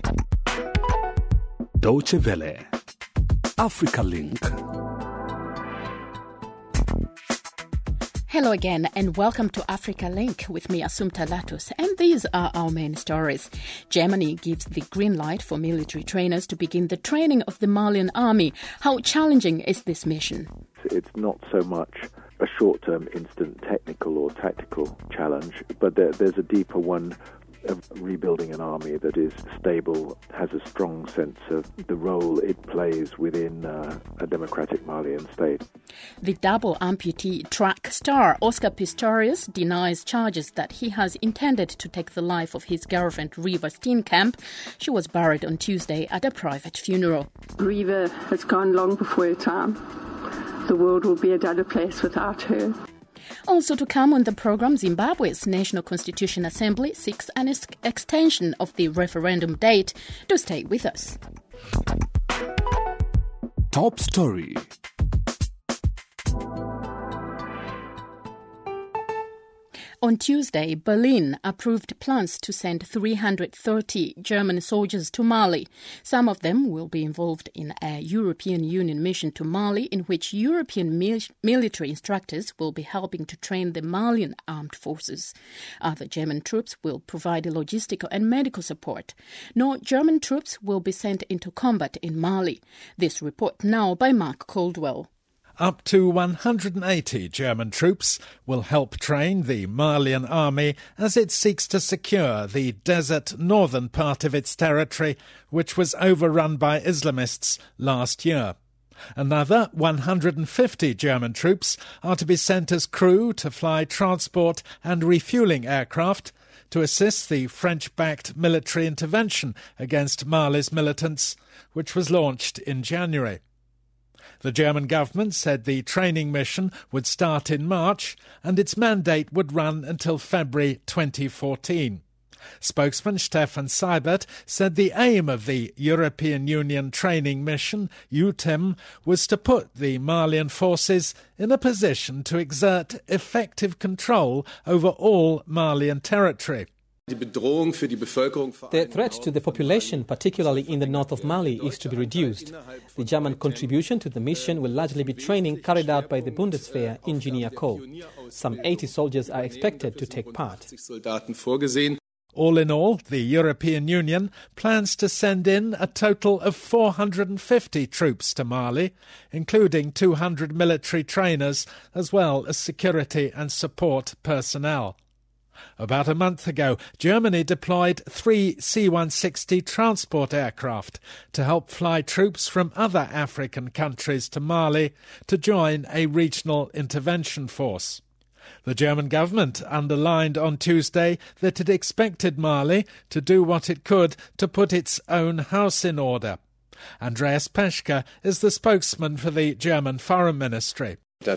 Deutsche Welle. Africa Link. Hello again and welcome to Africa Link with me, Assumpta Latus. And these are our main stories. Germany gives the green light for military trainers to begin the training of the Malian army. How challenging is this mission? It's not so much a short-term instant technical or tactical challenge, but there's a deeper one of rebuilding an army that is stable, has a strong sense of the role it plays within a democratic Malian state. The double amputee track star Oscar Pistorius denies charges that he has intended to take the life of his girlfriend Reeva Steenkamp. She was buried on Tuesday at a private funeral. Reeva has gone long before her time. The world will be a duller place without her. Also to come on the programme, Zimbabwe's National Constitution Assembly seeks an extension of the referendum date. Do stay with us. Top story. On Tuesday, Berlin approved plans to send 330 German soldiers to Mali. Some of them will be involved in a European Union mission to Mali, in which European military instructors will be helping to train the Malian armed forces. Other German troops will provide logistical and medical support. No German troops will be sent into combat in Mali. This report now by Mark Caldwell. Up to 180 German troops will help train the Malian army as it seeks to secure the desert northern part of its territory, which was overrun by Islamists last year. Another 150 German troops are to be sent as crew to fly transport and refuelling aircraft to assist the French-backed military intervention against Mali's militants, which was launched in January. The German government said the training mission would start in March and its mandate would run until February 2014. Spokesman Stefan Seibert said the aim of the European Union training mission, EUTM, was to put the Malian forces in a position to exert effective control over all Malian territory. The threat to the population, particularly in the north of Mali, is to be reduced. The German contribution to the mission will largely be training carried out by the Bundeswehr in Guinea-Co. Some 80 soldiers are expected to take part. All in all, the European Union plans to send in a total of 450 troops to Mali, including 200 military trainers, as well as security and support personnel. About a month ago, Germany deployed 3 C-160 transport aircraft to help fly troops from other African countries to Mali to join a regional intervention force. The German government underlined on Tuesday that it expected Mali to do what it could to put its own house in order. Andreas Peschke is the spokesman for the German Foreign Ministry.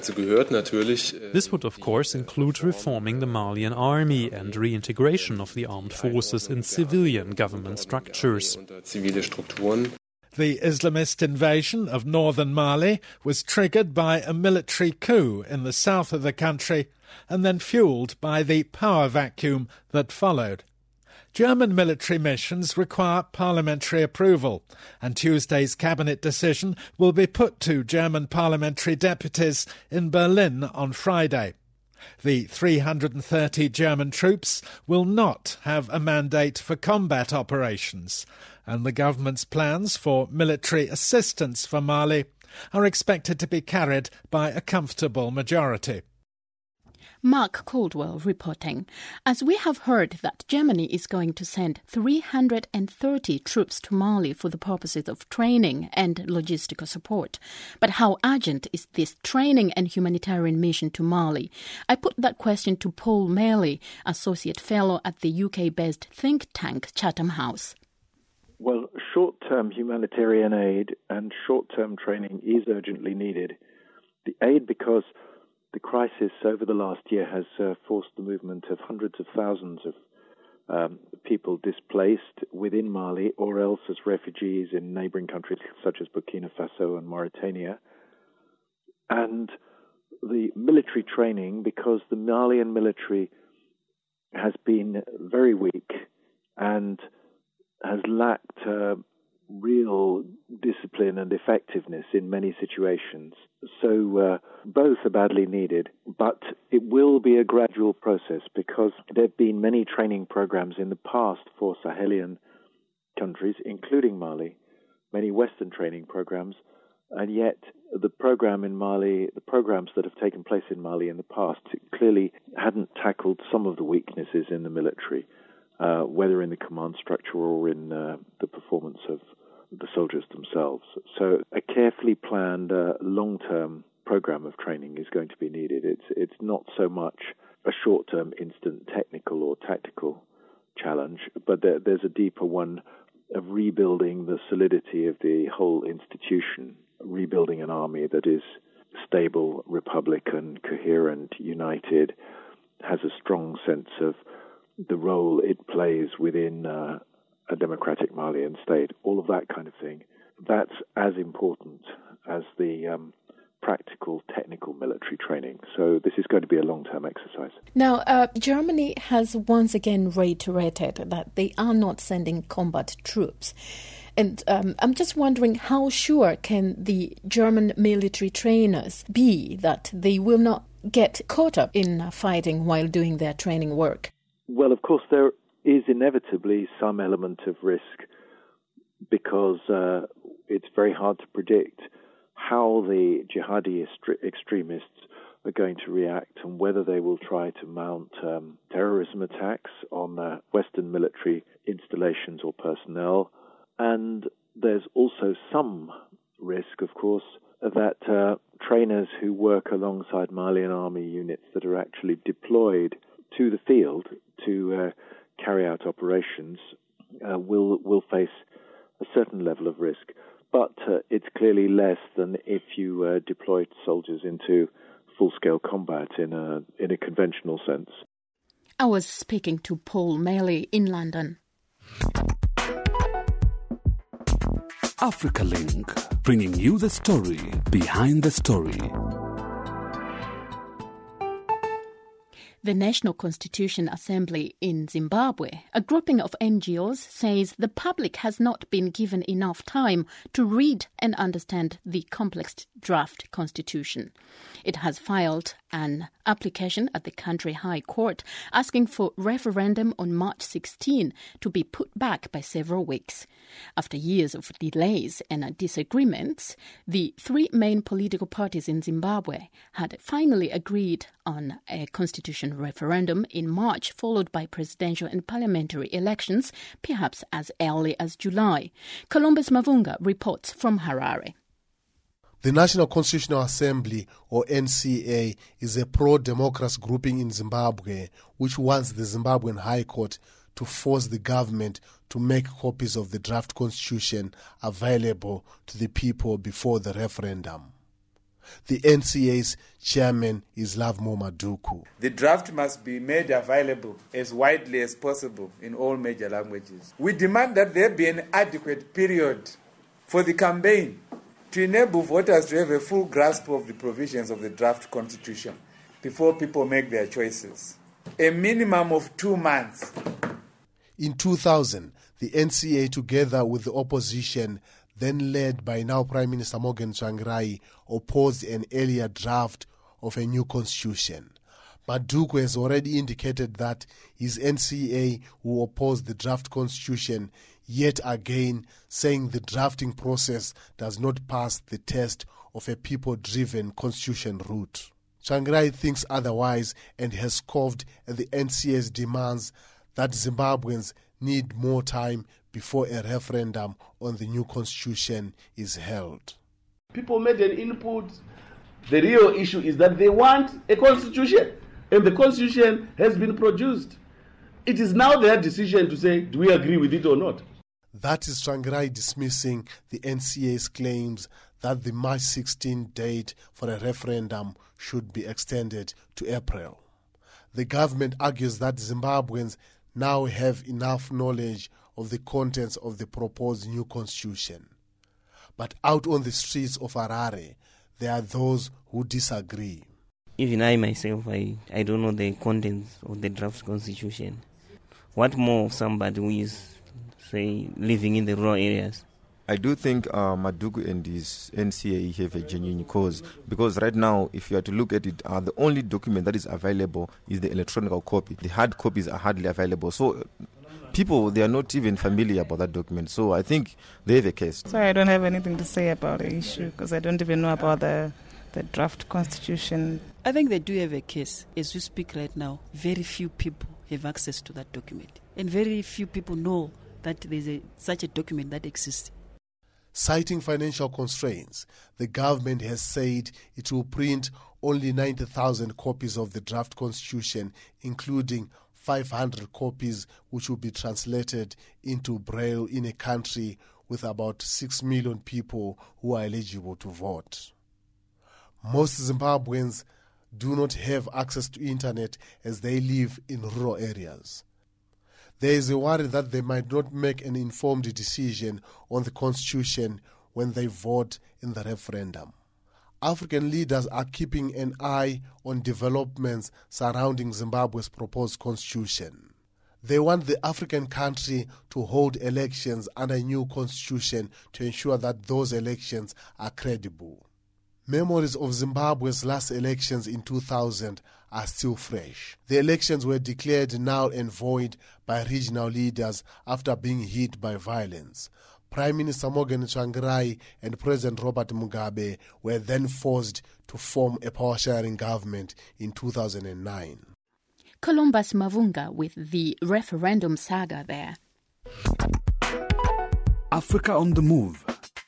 This would, of course, include reforming the Malian army and reintegration of the armed forces in civilian government structures. The Islamist invasion of northern Mali was triggered by a military coup in the south of the country and then fuelled by the power vacuum that followed. German military missions require parliamentary approval, and Tuesday's cabinet decision will be put to German parliamentary deputies in Berlin on Friday. The 330 German troops will not have a mandate for combat operations, and the government's plans for military assistance for Mali are expected to be carried by a comfortable majority. Mark Caldwell reporting. As we have heard that Germany is going to send 330 troops to Mali for the purposes of training and logistical support. But how urgent is this training and humanitarian mission to Mali? I put that question to Paul Maley, Associate Fellow at the UK-based think tank Chatham House. Well, short-term humanitarian aid and short-term training is urgently needed. The aid because the crisis over the last year has forced the movement of hundreds of thousands of people displaced within Mali or else as refugees in neighboring countries such as Burkina Faso and Mauritania. And the military training, because the Malian military has been very weak and has lacked real discipline and effectiveness in many situations. So both are badly needed, but it will be a gradual process because there have been many training programs in the past for Sahelian countries, including Mali, many Western training programs, and yet the program in Mali, the programs that have taken place in Mali in the past clearly hadn't tackled some of the weaknesses in the military, whether in the command structure or in the performance of the soldiers themselves. So a carefully planned long-term program of training is going to be needed. It's not so much a short-term instant technical or tactical challenge, but there's a deeper one of rebuilding the solidity of the whole institution, rebuilding an army that is stable, republican, coherent, united, has a strong sense of the role it plays within a democratic Malian state, all of that kind of thing. That's as important as the practical, technical military training. So this is going to be a long-term exercise. Now, Germany has once again reiterated that they are not sending combat troops. And I'm just wondering, how sure can the German military trainers be that they will not get caught up in fighting while doing their training work? Well, of course, there is inevitably some element of risk because it's very hard to predict how the jihadi extremists are going to react and whether they will try to mount terrorism attacks on Western military installations or personnel. And there's also some risk, of course, that trainers who work alongside Malian army units that are actually deployed to the field to carry out operations will face a certain level of risk. But it's clearly less than if you deployed soldiers into full-scale combat in a conventional sense. I was speaking to Paul Maley in London. Africa Link, bringing you the story behind the story. The National Constitution Assembly in Zimbabwe, a grouping of NGOs, says the public has not been given enough time to read and understand the complex draft constitution. It has filed an application at the country High Court asking for referendum on March 16 to be put back by several weeks. After years of delays and disagreements, the three main political parties in Zimbabwe had finally agreed on a constitution referendum in March, followed by presidential and parliamentary elections, perhaps as early as July. Columbus Mavunga reports from Harare. The National Constitutional Assembly, or NCA, is a pro-democracy grouping in Zimbabwe which wants the Zimbabwean High Court to force the government to make copies of the draft constitution available to the people before the referendum. The NCA's chairman is Lovemore Maduku. The draft must be made available as widely as possible in all major languages. We demand that there be an adequate period for the campaign to enable voters to have a full grasp of the provisions of the draft constitution before people make their choices. A minimum of 2 months. In 2000, the NCA, together with the opposition, then led by now Prime Minister Morgan Tsvangirai, opposed an earlier draft of a new constitution. Maduku has already indicated that his NCA will oppose the draft constitution, yet again saying the drafting process does not pass the test of a people-driven constitution route. Tsvangirai thinks otherwise and has scoffed at the NCA's demands that Zimbabweans need more time before a referendum on the new constitution is held. People made an input. The real issue is that they want a constitution, and the constitution has been produced. It is now their decision to say, do we agree with it or not? That is Tsvangirai dismissing the NCA's claims that the March 16 date for a referendum should be extended to April. The government argues that Zimbabweans now have enough knowledge of the contents of the proposed new constitution. But out on the streets of Harare, there are those who disagree. Even I myself, I don't know the contents of the draft constitution. What more of somebody who is say, living in the rural areas. I do think Madugu and his NCA have a genuine cause, because right now, if you are to look at it, the only document that is available is the electronic copy. The hard copies are hardly available. So people, they are not even familiar about that document. So I think they have a case. Sorry, I don't have anything to say about the issue because I don't even know about the draft constitution. I think they do have a case. As we speak right now, very few people have access to that document. And very few people know that there's such a document that exists. Citing financial constraints, the government has said it will print only 90,000 copies of the draft constitution, including 500 copies which will be translated into Braille in a country with about 6 million people who are eligible to vote. Most Zimbabweans do not have access to internet as they live in rural areas. There is a worry that they might not make an informed decision on the constitution when they vote in the referendum. African leaders are keeping an eye on developments surrounding Zimbabwe's proposed constitution. They want the African country to hold elections under a new constitution to ensure that those elections are credible. Memories of Zimbabwe's last elections in 2000 are still fresh. The elections were declared null and void by regional leaders after being hit by violence. Prime Minister Morgan Tsvangirai and President Robert Mugabe were then forced to form a power-sharing government in 2009. Columbus Mavunga with the referendum saga there. Africa on the Move.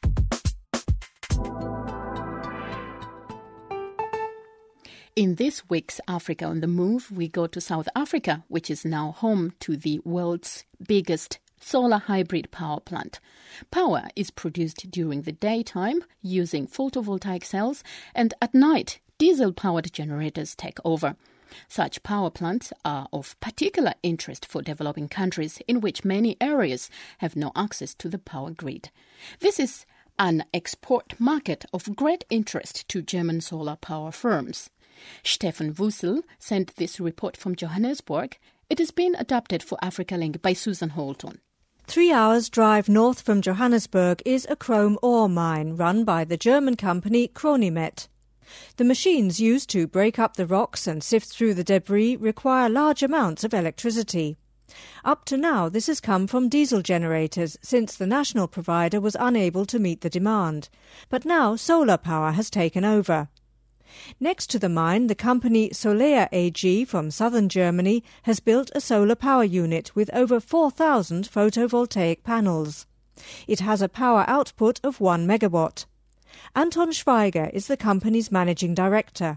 In this week's Africa on the Move, we go to South Africa, which is now home to the world's biggest solar hybrid power plant. Power is produced during the daytime using photovoltaic cells, and at night, diesel-powered generators take over. Such power plants are of particular interest for developing countries in which many areas have no access to the power grid. This is an export market of great interest to German solar power firms. Stefan Wussel sent this report from Johannesburg. It has been adapted for Africa Link by Susan Holton. 3 hours' drive north from Johannesburg is a chrome ore mine run by the German company Cronimet. The machines used to break up the rocks and sift through the debris require large amounts of electricity. Up to now, this has come from diesel generators since the national provider was unable to meet the demand. But now solar power has taken over. Next to the mine, the company Solea AG from southern Germany has built a solar power unit with over 4,000 photovoltaic panels. It has a power output of 1 megawatt. Anton Schweiger is the company's managing director.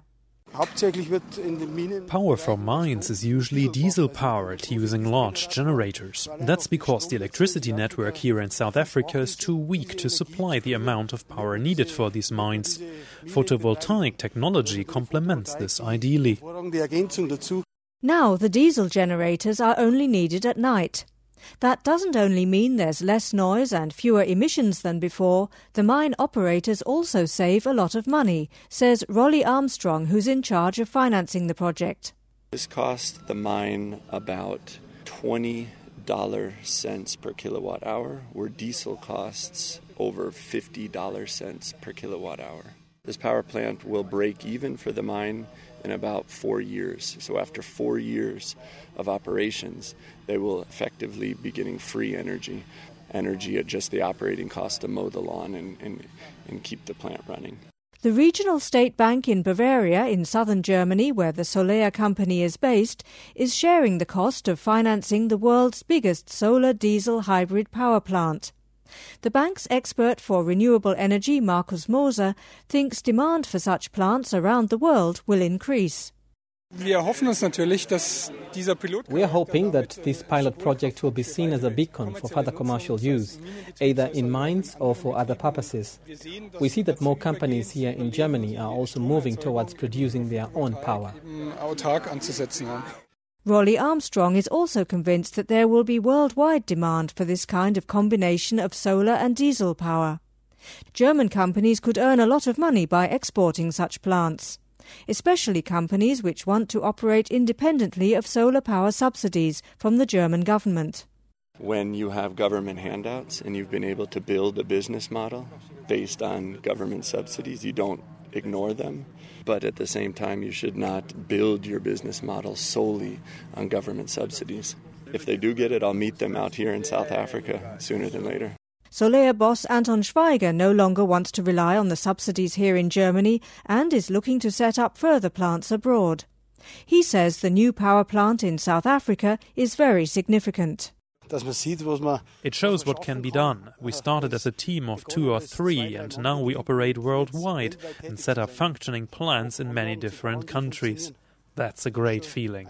Power from mines is usually diesel-powered using large generators. That's because the electricity network here in South Africa is too weak to supply the amount of power needed for these mines. Photovoltaic technology complements this ideally. Now the diesel generators are only needed at night. That doesn't only mean there's less noise and fewer emissions than before, the mine operators also save a lot of money, says Rolly Armstrong, who's in charge of financing the project. This cost the mine about $20 cents per kilowatt hour, where diesel costs over $50 cents per kilowatt hour. This power plant will break even for the mine in about 4 years. So after 4 years of operations, they will effectively be getting free energy at just the operating cost to mow the lawn and keep the plant running. The regional state bank in Bavaria, in southern Germany, where the Solea company is based, is sharing the cost of financing the world's biggest solar diesel hybrid power plant. The bank's expert for renewable energy, Markus Moser, thinks demand for such plants around the world will increase. We are hoping that this pilot project will be seen as a beacon for further commercial use, either in mines or for other purposes. We see that more companies here in Germany are also moving towards producing their own power. Rolly Armstrong is also convinced that there will be worldwide demand for this kind of combination of solar and diesel power. German companies could earn a lot of money by exporting such plants, especially companies which want to operate independently of solar power subsidies from the German government. When you have government handouts and you've been able to build a business model based on government subsidies, you don't ignore them. But at the same time, you should not build your business model solely on government subsidies. If they do get it, I'll meet them out here in South Africa sooner than later. Solea boss Anton Schweiger no longer wants to rely on the subsidies here in Germany and is looking to set up further plants abroad. He says the new power plant in South Africa is very significant. It shows what can be done. We started as a team of 2 or 3 and now we operate worldwide and set up functioning plants in many different countries. That's a great feeling.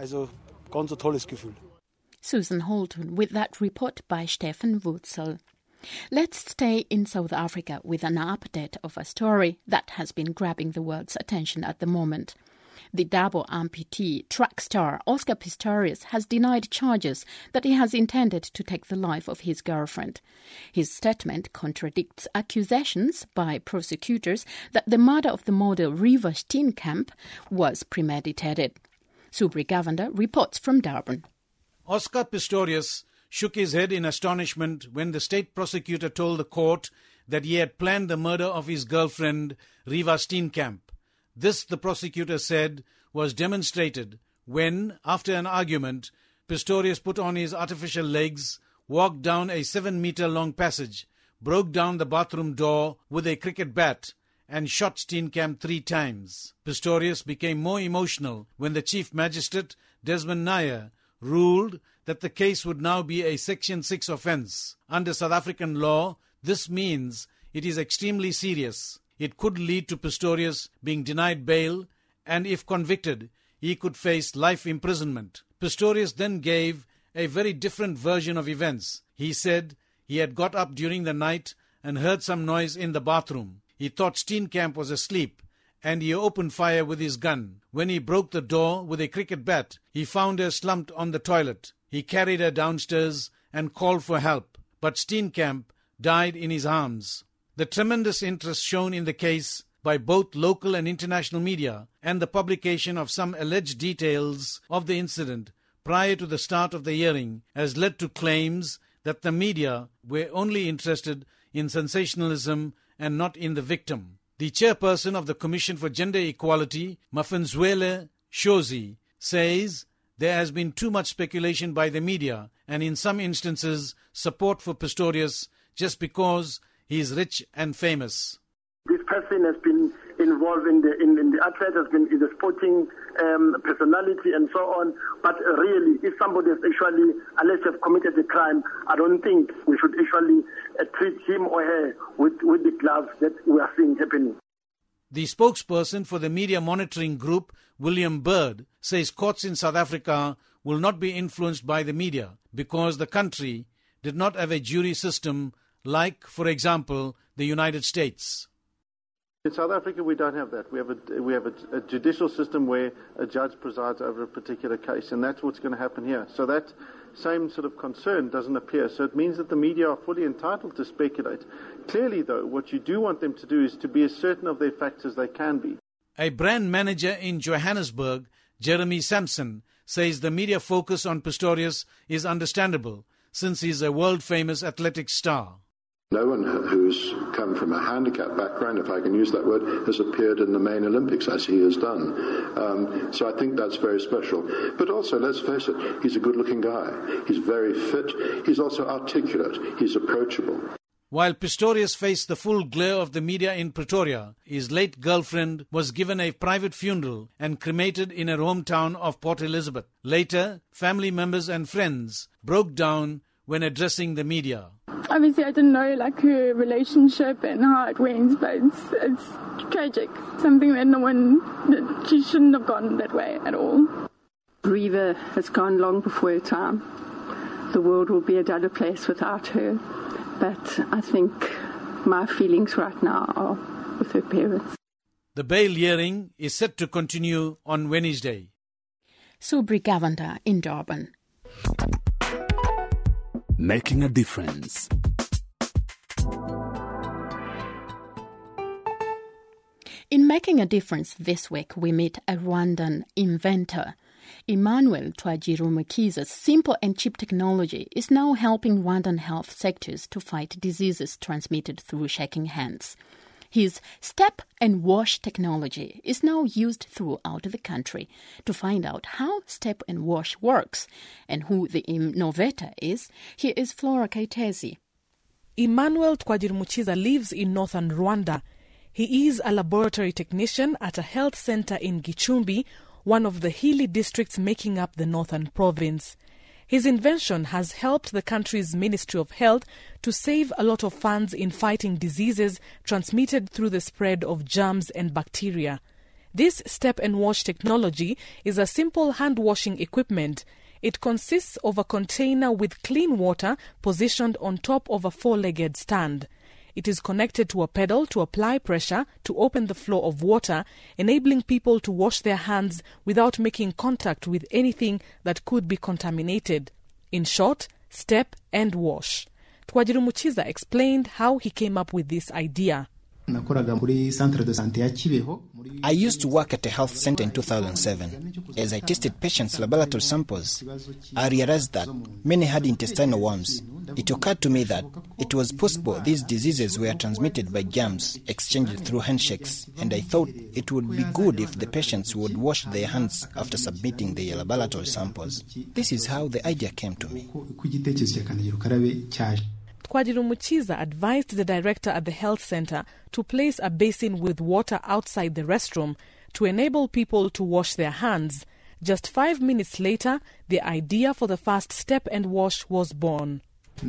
Susan Holton with that report by Stefan Wurzel. Let's stay in South Africa with an update of a story that has been grabbing the world's attention at the moment. The double amputee track star Oscar Pistorius has denied charges that he has intended to take the life of his girlfriend. His statement contradicts accusations by prosecutors that the murder of the model Reeva Steenkamp was premeditated. Subri Govender reports from Durban. Oscar Pistorius shook his head in astonishment when the state prosecutor told the court that he had planned the murder of his girlfriend, Reeva Steenkamp. This, the prosecutor said, was demonstrated when, after an argument, Pistorius put on his artificial legs, walked down a 7-meter-long passage, broke down the bathroom door with a cricket bat, and shot Steenkamp 3 times. Pistorius became more emotional when the Chief Magistrate, Desmond Nair, ruled that the case would now be a Section 6 offence. Under South African law, this means it is extremely serious. It could lead to Pistorius being denied bail, and if convicted, he could face life imprisonment. Pistorius then gave a very different version of events. He said he had got up during the night and heard some noise in the bathroom. He thought Steenkamp was asleep, and he opened fire with his gun. When he broke the door with a cricket bat, he found her slumped on the toilet. He carried her downstairs and called for help, but Steenkamp died in his arms. The tremendous interest shown in the case by both local and international media and the publication of some alleged details of the incident prior to the start of the hearing has led to claims that the media were only interested in sensationalism and not in the victim. The chairperson of the Commission for Gender Equality, Mafenzwele Shozi, says there has been too much speculation by the media and in some instances support for Pistorius just because he is rich and famous. This person has been involved in the athlete, is a sporting personality and so on. But really, if somebody has actually alleged to have committed a crime, I don't think we should actually treat him or her with the gloves that we are seeing happening. The spokesperson for the media monitoring group, William Bird, says courts in South Africa will not be influenced by the media because the country did not have a jury system like, for example, the United States. In South Africa, we don't have that. We have a judicial system where a judge presides over a particular case, and that's what's going to happen here. So that same sort of concern doesn't appear. So it means that the media are fully entitled to speculate. Clearly, though, what you do want them to do is to be as certain of their facts as they can be. A brand manager in Johannesburg, Jeremy Sampson, says the media focus on Pistorius is understandable since he's a world-famous athletic star. No one who's come from a handicap background, if I can use that word, has appeared in the main Olympics as he has done. So I think that's very special. But also, let's face it, he's a good-looking guy. He's very fit. He's also articulate. He's approachable. While Pistorius faced the full glare of the media in Pretoria, his late girlfriend was given a private funeral and cremated in her hometown of Port Elizabeth. Later, family members and friends broke down when addressing the media. Obviously, I didn't know her relationship and how it went, but it's tragic. Something that she shouldn't have gone that way at all. Reeva has gone long before her time. The world will be a duller place without her. But I think my feelings right now are with her parents. The bail hearing is set to continue on Wednesday. Subri Govender in Durban. Making a difference. In Making a Difference this week, we meet a Rwandan inventor. Emmanuel Twagirumukiza's simple and cheap technology is now helping Rwandan health sectors to fight diseases transmitted through shaking hands. His step and wash technology is now used throughout the country. To find out how step and wash works and who the innovator is, here is Flora Kaitesi. Emmanuel Twagirumukiza lives in northern Rwanda. He is a laboratory technician at a health center in Gicumbi, one of the hilly districts making up the northern province. His invention has helped the country's Ministry of Health to save a lot of funds in fighting diseases transmitted through the spread of germs and bacteria. This step and wash technology is a simple hand-washing equipment. It consists of a container with clean water positioned on top of a four-legged stand. It is connected to a pedal to apply pressure to open the flow of water, enabling people to wash their hands without making contact with anything that could be contaminated. In short, step and wash. Twagirumukiza explained how he came up with this idea. I used to work at a health center in 2007. As I tested patients' laboratory samples, I realized that many had intestinal worms. It occurred to me that it was possible these diseases were transmitted by germs exchanged through handshakes, and I thought it would be good if the patients would wash their hands after submitting their laboratory samples. This is how the idea came to me. Twagirumukiza advised the director at the health center to place a basin with water outside the restroom to enable people to wash their hands. Just 5 minutes later, the idea for the first step and wash was born.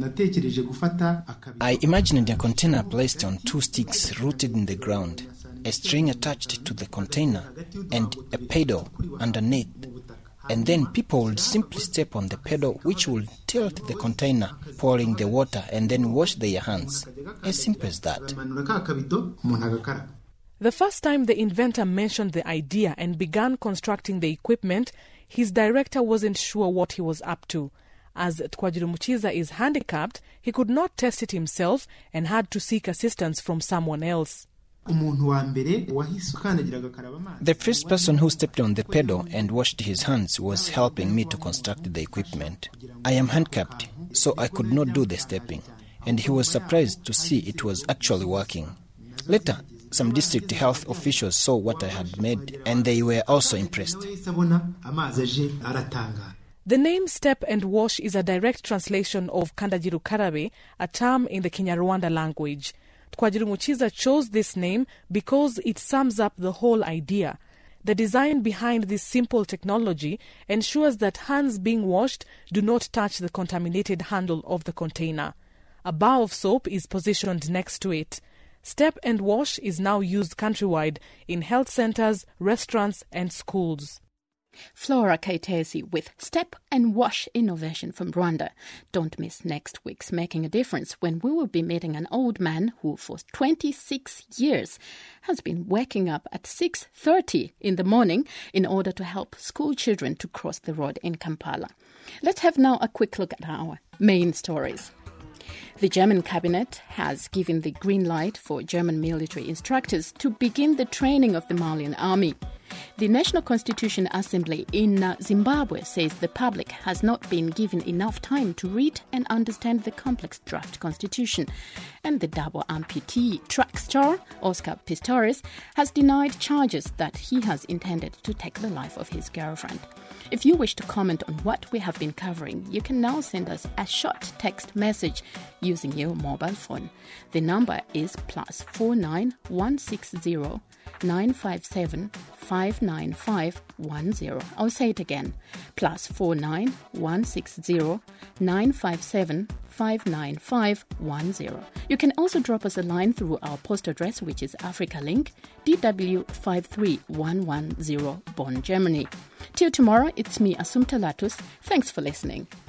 I imagined a container placed on 2 sticks rooted in the ground, a string attached to the container, and a pedal underneath. And then people would simply step on the pedal, which would tilt the container, pouring the water, and then wash their hands. As simple as that. The first time the inventor mentioned the idea and began constructing the equipment, his director wasn't sure what he was up to. As Twagirumukiza is handicapped, he could not test it himself and had to seek assistance from someone else. The first person who stepped on the pedal and washed his hands was helping me to construct the equipment. I am handicapped, so I could not do the stepping, and he was surprised to see it was actually working. Later, some district health officials saw what I had made, and they were also impressed. The name Step and Wash is a direct translation of Kandagira Ukarabe, a term in the Kinyarwanda language. Twagirumukiza chose this name because it sums up the whole idea. The design behind this simple technology ensures that hands being washed do not touch the contaminated handle of the container. A bar of soap is positioned next to it. Step and Wash is now used countrywide in health centers, restaurants and schools. Flora Kaitesi with Step and Wash innovation from Rwanda. Don't miss next week's Making a Difference, when we will be meeting an old man who for 26 years has been waking up at 6:30 in the morning in order to help school children to cross the road in Kampala. Let's have now a quick look at our main stories. The German cabinet has given the green light for German military instructors to begin the training of the Malian army. The National Constitution Assembly in Zimbabwe says the public has not been given enough time to read and understand the complex draft constitution. And the double amputee track star, Oscar Pistorius, has denied charges that he has intended to take the life of his girlfriend. If you wish to comment on what we have been covering, you can now send us a short text message using your mobile phone. The number is +49 160 957 59510. I'll say it again, +49 160 957 59510. You can also drop us a line through our post address, which is Africa Link, DW 53110, Bonn, Germany. Till tomorrow, it's me, Assumpta Latus. Thanks for listening.